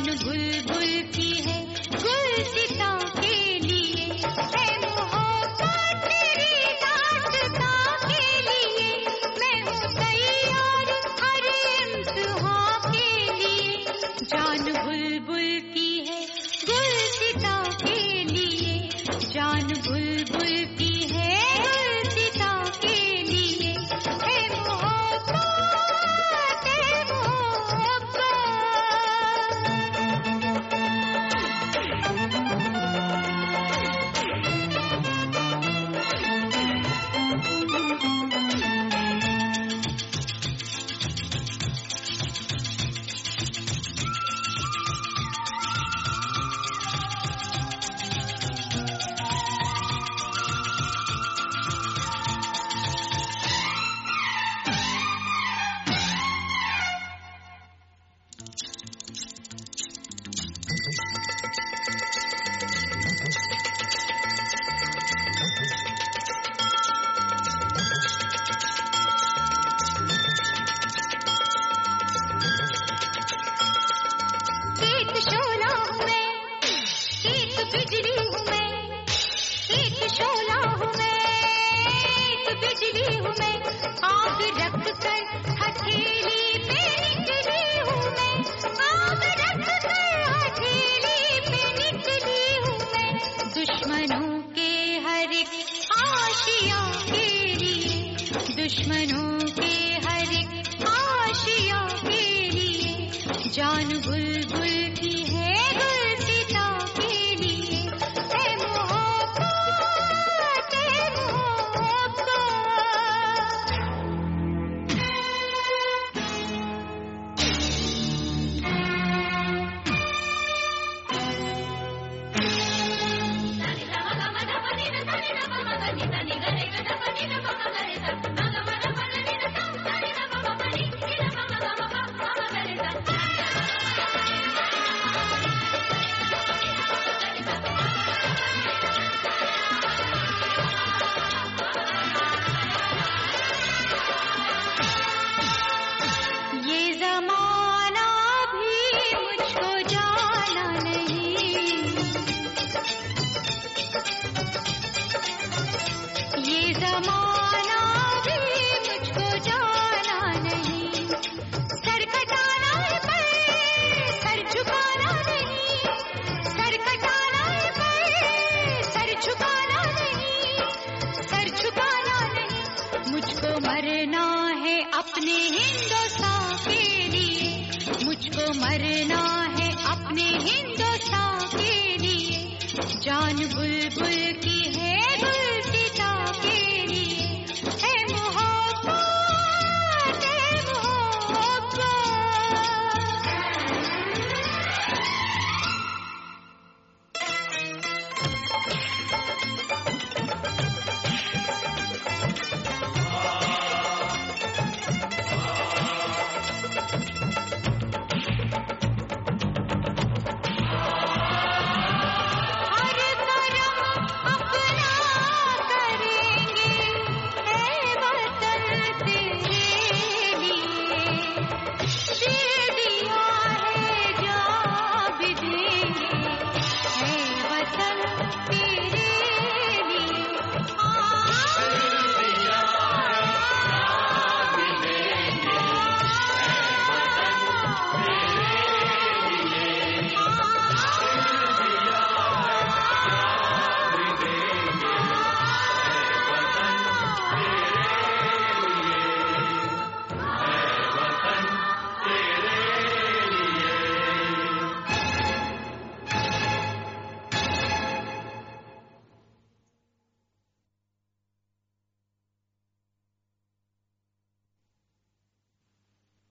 जान बुलबुल की है गुलसिता के लिए, है मोहब्बत तेरी दास्तां के लिए, मैं हूँ तैयार हर इम्तिहान के लिए। जान बुलबुल की है गुलसिता के लिए, जान बुलबुल की है गुलसिता के लिए, है मोहब्बत है मोहब्बत। एक शोला हूँ मैं, एक बिजली हूँ मैं, एक शोला हूँ मैं, एक बिजली हूँ मैं, आग रख कर हथेली पे निकली हूँ मैं, आग रख कर हथेली पे निकली हूँ मैं, दुश्मनों के हर एक आशिया के लिए, दुश्मनों के हर एक आशिया के लिए, जान बुलबुल की है गुलसिता के लिए, है मोहब्बत है मोहब्बत। ये ज़माना भी मुझको जाना नहीं, ये ज़माना भी मुझको जाना नहीं, सर कटाना है पर सर झुकाना नहीं, सर कटाना है पर सर झुकाना नहीं, सर झुकाना नहीं, मुझको मरना है अपने हिंदुस्तान के लिए, मुझको मरना है अपने हिंदुस्तान के लिए, जान बुलबुल की है गुलसिता के